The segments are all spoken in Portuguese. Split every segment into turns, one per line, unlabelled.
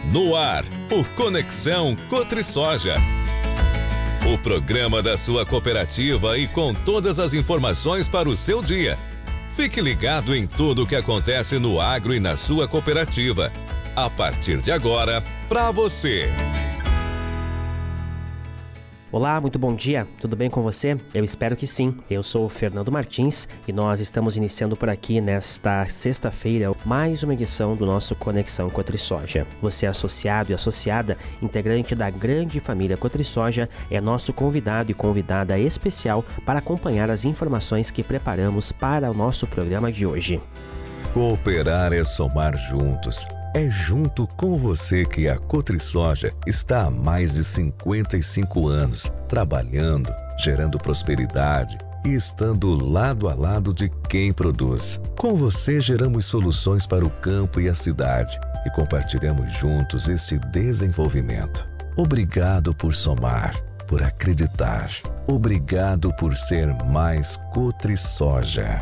No ar, o Conexão Cotrisoja. O programa da sua cooperativa e com todas as informações para o seu dia. Fique ligado em tudo o que acontece no agro e na sua cooperativa. A partir de agora, para você.
Olá, muito bom dia, tudo bem com você? Eu espero que sim. Eu sou o Fernando Martins e nós estamos iniciando por aqui nesta sexta-feira mais uma edição do nosso Conexão Cotrisoja. Você é associado e associada, integrante da grande família Cotrisoja, é nosso convidado e convidada especial para acompanhar as informações que preparamos para o nosso programa de hoje.
Cooperar é somar juntos. É junto com você que a Cotrisoja está há mais de 55 anos, trabalhando, gerando prosperidade e estando lado a lado de quem produz. Com você geramos soluções para o campo e a cidade e compartilhamos juntos este desenvolvimento. Obrigado por somar, por acreditar. Obrigado por ser mais Cotrisoja.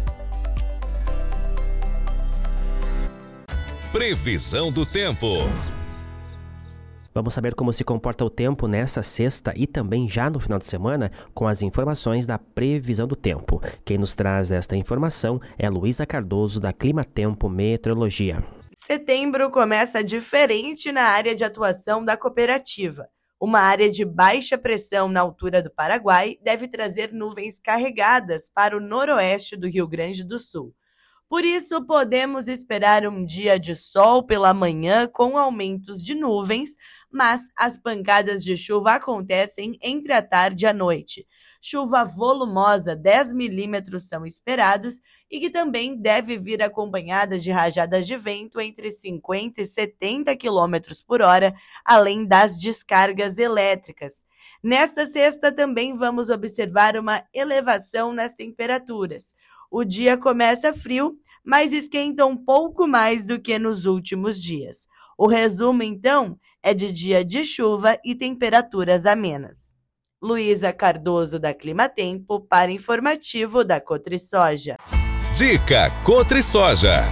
Previsão do tempo.
Vamos saber como se comporta o tempo nesta sexta e também já no final de semana com as informações da previsão do tempo. Quem nos traz esta informação é Luísa Cardoso da Climatempo Meteorologia.
Setembro começa diferente na área de atuação da cooperativa. Uma área de baixa pressão na altura do Paraguai deve trazer nuvens carregadas para o noroeste do Rio Grande do Sul. Por isso, podemos esperar um dia de sol pela manhã com aumentos de nuvens, mas as pancadas de chuva acontecem entre a tarde e a noite. Chuva volumosa, 10 milímetros são esperados e que também deve vir acompanhada de rajadas de vento entre 50 e 70 km por hora, além das descargas elétricas. Nesta sexta também vamos observar uma elevação nas temperaturas. O dia começa frio, mas esquenta um pouco mais do que nos últimos dias. O resumo, então, é de dia de chuva e temperaturas amenas. Luísa Cardoso, da Climatempo, para informativo da Cotrisoja.
Dica Cotrisoja.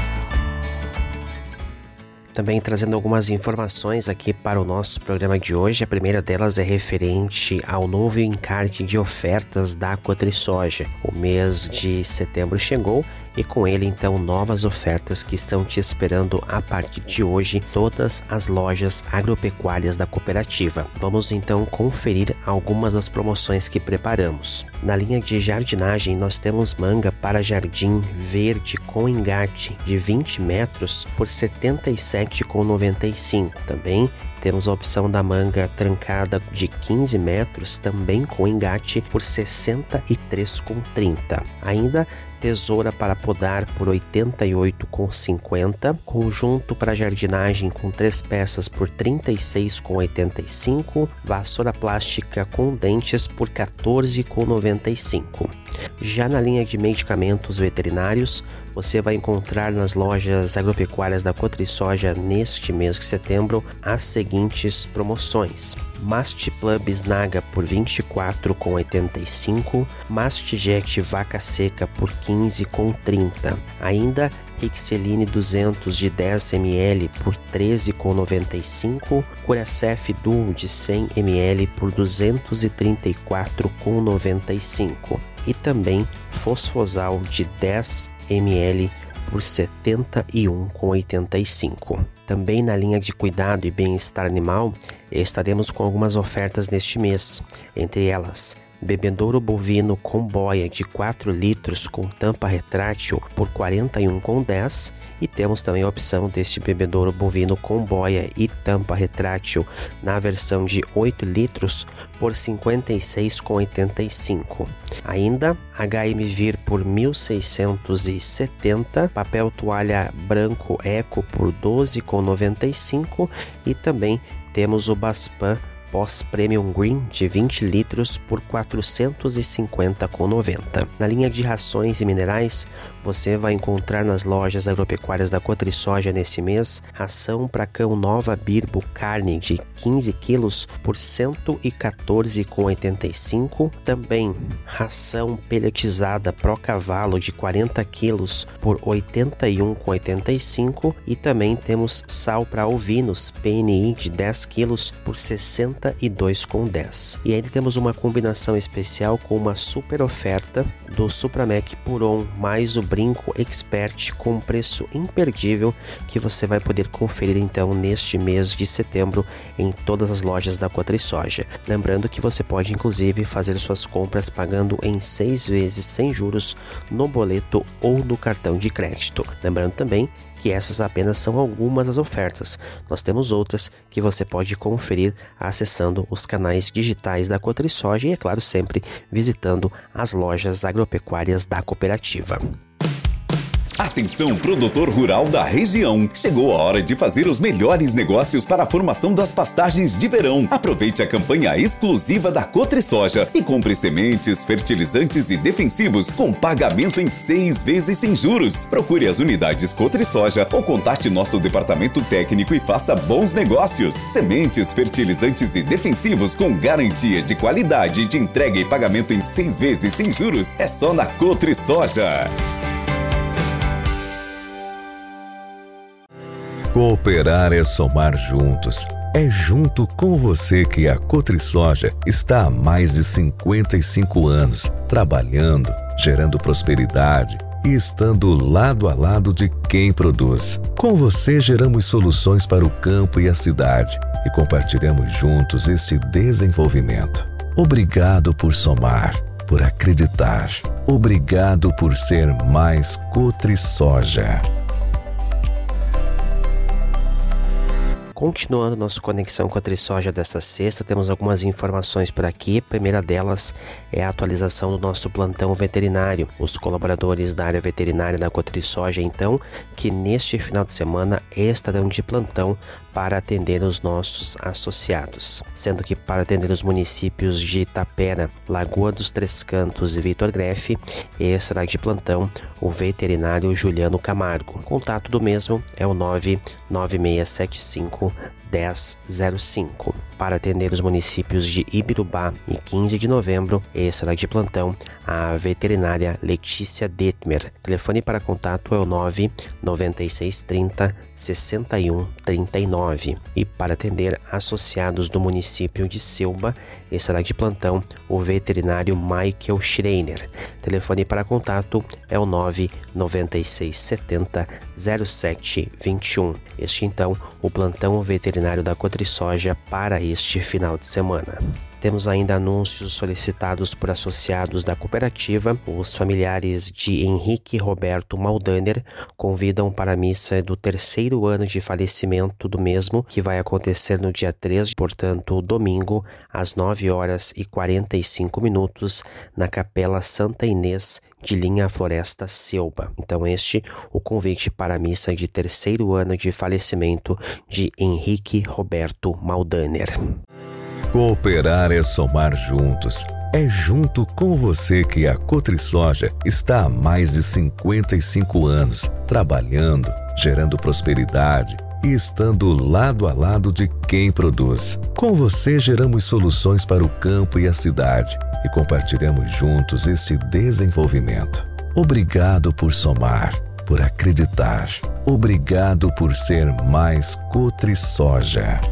Também trazendo algumas informações aqui para o nosso programa de hoje. A primeira delas é referente ao novo encarte de ofertas da Cotrisoja. O mês de setembro chegou e com ele então novas ofertas que estão te esperando a partir de hoje todas as lojas agropecuárias da cooperativa. Vamos então conferir algumas das promoções que preparamos. Na linha de jardinagem nós temos manga para jardim verde com engate de 20 metros por R$ 77,95. Também temos a opção da manga trancada de 15 metros, também com engate, por R$ 63,30. Ainda tesoura para podar por R$ 88,50, conjunto para jardinagem com 3 peças por R$ 36,85, vassoura plástica com dentes por R$ 14,95. Já na linha de medicamentos veterinários, você vai encontrar nas lojas agropecuárias da Cotrisoja neste mês de setembro as seguintes promoções: Mastiplan Bisnaga por R$ 24,85, Mastijet Vaca Seca por R$ 15,30. Ainda Rixeline 200 de 10 ml por R$ 13,95, Curacef Duo de 100 ml por R$ 234,95 e também Fosfosal de 10 ml por R$ 71,85. Também na linha de cuidado e bem-estar animal, estaremos com algumas ofertas neste mês, entre elas bebedouro bovino com boia de 4 litros com tampa retrátil por R$ 41,10 e temos também a opção deste bebedouro bovino com boia e tampa retrátil na versão de 8 litros por R$ 56,85. Ainda HMVIR por R$ 1.670, papel toalha branco Eco por R$ 12,95 e também temos o Baspan pós Premium Green de 20 litros por R$ 450,90. Na linha de rações e minerais, você vai encontrar nas lojas agropecuárias da Cotrisoja nesse mês ração para cão Nova Birbo carne de 15 quilos por R$ 114,85. Também ração pelletizada Pro Cavalo de 40 quilos por R$ 81,85. E também temos sal para ovinos PNI de 10 quilos por R$ 62,10. E ainda temos uma combinação especial com uma super oferta do Supramec Puron mais o Brinco Expert com preço imperdível que você vai poder conferir então neste mês de setembro em todas as lojas da Cotrisoja. Lembrando que você pode inclusive fazer suas compras pagando em 6 vezes sem juros no boleto ou no cartão de crédito. Lembrando também que essas apenas são algumas das ofertas. Nós temos outras que você pode conferir acessando os canais digitais da Cotrisoja e, é claro, sempre visitando as lojas agropecuárias da cooperativa.
Atenção, produtor rural da região! Chegou a hora de fazer os melhores negócios para a formação das pastagens de verão. Aproveite a campanha exclusiva da Cotrisoja e compre sementes, fertilizantes e defensivos com pagamento em 6 vezes sem juros. Procure as unidades Cotrisoja ou contate nosso departamento técnico e faça bons negócios. Sementes, fertilizantes e defensivos com garantia de qualidade, de entrega e pagamento em 6 vezes sem juros é só na Cotrisoja.
Cooperar é somar juntos. É junto com você que a Cotrisoja está há mais de 55 anos, trabalhando, gerando prosperidade e estando lado a lado de quem produz. Com você geramos soluções para o campo e a cidade e compartilhamos juntos este desenvolvimento. Obrigado por somar, por acreditar. Obrigado por ser mais Cotrisoja.
Continuando nossa conexão com a Trisoja desta sexta, temos algumas informações por aqui. A primeira delas é a atualização do nosso plantão veterinário. Os colaboradores da área veterinária da Cotrisoja, então, que neste final de semana estarão de plantão para atender os nossos associados. Sendo que para atender os municípios de Itapera, Lagoa dos Três Cantos e Vitor Grefe, estará de plantão o veterinário Juliano Camargo. O contato do mesmo é o 99675 1005. Para atender os municípios de Ibirubá e 15 de novembro, estará de plantão a veterinária Letícia Detmer. Telefone para contato é o 99630 6139. E para atender associados do município de Silba, estará de plantão o veterinário Michael Schreiner. Telefone para contato é o 99670 0721. Este então o plantão veterinário da Cotrisoja para este final de semana. Temos ainda anúncios solicitados por associados da cooperativa. Os familiares de Henrique Roberto Maldaner convidam para a missa do 3º ano de falecimento do mesmo, que vai acontecer no dia 3, portanto, domingo, às 9h45, na Capela Santa Inês de Linha Floresta Silba. Então este o convite para a missa de 3º ano de falecimento de Henrique Roberto Maldaner.
Cooperar é somar juntos. É junto com você que a Cotrisoja está há mais de 55 anos, trabalhando, gerando prosperidade e estando lado a lado de quem produz. Com você geramos soluções para o campo e a cidade e compartilhamos juntos este desenvolvimento. Obrigado por somar, por acreditar. Obrigado por ser mais Cotrisoja.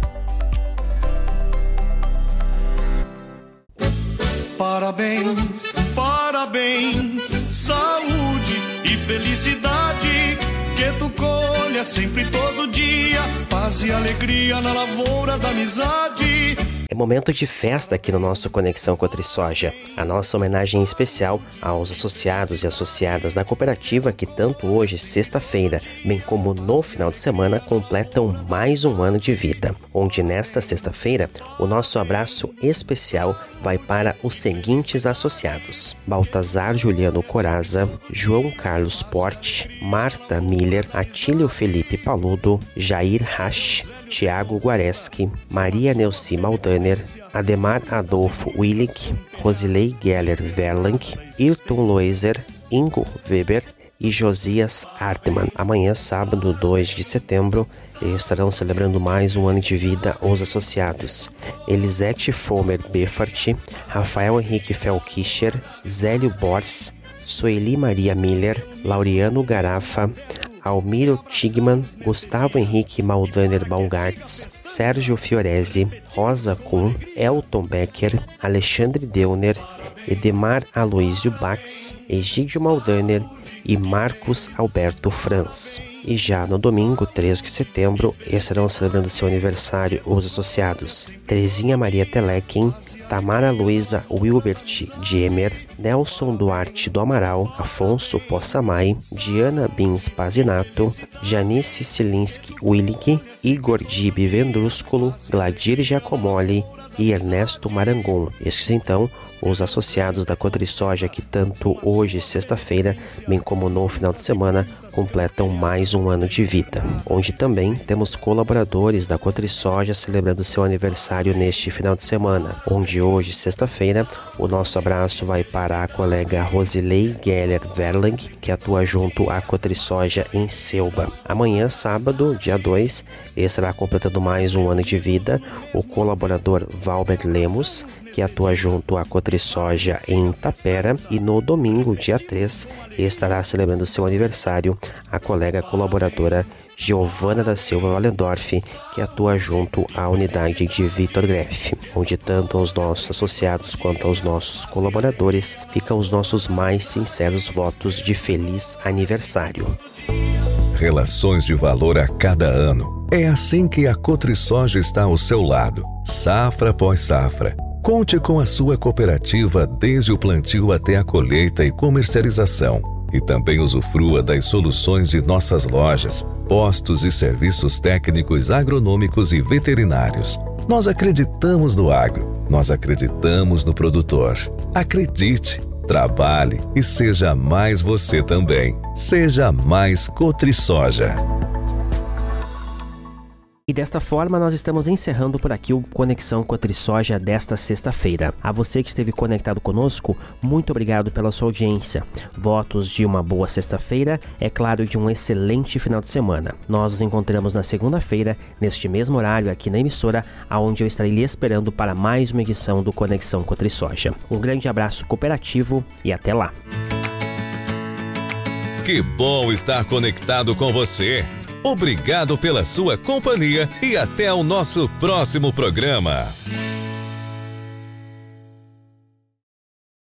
Parabéns, parabéns, saúde e felicidade, que tu colha sempre todo dia, paz e alegria na lavoura da amizade.
É momento de festa aqui no nosso Conexão Cotrisoja. A nossa homenagem especial aos associados e associadas da cooperativa que tanto hoje, sexta-feira, bem como no final de semana, completam mais um ano de vida. Onde nesta sexta-feira, o nosso abraço especial vai para os seguintes associados: Baltazar Juliano Coraza, João Carlos Porte, Marta Miller, Atílio Felipe Paludo, Jair Rasch, Tiago Guareschi, Maria Neuci Maldaner, Ademar Adolfo Willig, Rosilei Geller Verlang, Ayrton Loiser, Ingo Weber e Josias Artman. Amanhã, sábado, 2 de setembro, estarão celebrando mais um ano de vida os associados Elisete Fomer Beffert, Rafael Henrique Felkischer, Zélio Bors, Sueli Maria Miller, Laureano Garafa, Almiro Tigman, Gustavo Henrique Maldaner Baumgartz, Sérgio Fiorese, Rosa Kuhn, Elton Becker, Alexandre Deuner, Edemar Aloísio Bax, Egídio Maldaner e Marcos Alberto Franz. E já no domingo, 3 de setembro, estarão celebrando seu aniversário os associados Terezinha Maria Telequim, Tamara Luiza Wilbert Diemer, Nelson Duarte do Amaral, Afonso Possamay, Diana Bins Pazinato, Janice Silinski Willig, Igor Dibe Vendrúsculo, Gladir Giacomoli e Ernesto Marangon. Estes então os associados da Cotrisoja que tanto hoje, sexta-feira, bem como no final de semana, completam mais um ano de vida. Onde também temos colaboradores da Cotrisoja celebrando seu aniversário neste final de semana. Onde hoje, sexta-feira, o nosso abraço vai para a colega Rosilei Geller Verlang, que atua junto à Cotrisoja em Selba. Amanhã, sábado, dia 2, estará completando mais um ano de vida o colaborador Valber Lemos, que atua junto à Cotrisoja em Tapera, e no domingo, dia 3, estará celebrando seu aniversário a colega colaboradora Giovana da Silva Wallendorf, que atua junto à unidade de Vitor Greff, onde tanto aos nossos associados quanto aos nossos colaboradores ficam os nossos mais sinceros votos de feliz aniversário.
Relações de valor a cada ano. É assim que a Cotrisoja está ao seu lado, safra após safra. Conte com a sua cooperativa desde o plantio até a colheita e comercialização. E também usufrua das soluções de nossas lojas, postos e serviços técnicos agronômicos e veterinários. Nós acreditamos no agro, nós acreditamos no produtor. Acredite, trabalhe e seja mais você também. Seja mais Cotrisoja.
E desta forma nós estamos encerrando por aqui o Conexão Cotrisoja desta sexta-feira. A você que esteve conectado conosco, muito obrigado pela sua audiência. Votos de uma boa sexta-feira, é claro, de um excelente final de semana. Nós nos encontramos na segunda-feira, neste mesmo horário aqui na emissora, aonde eu estarei lhe esperando para mais uma edição do Conexão Cotrisoja. Um grande abraço cooperativo e até lá.
Que bom estar conectado com você. Obrigado pela sua companhia e até o nosso próximo programa.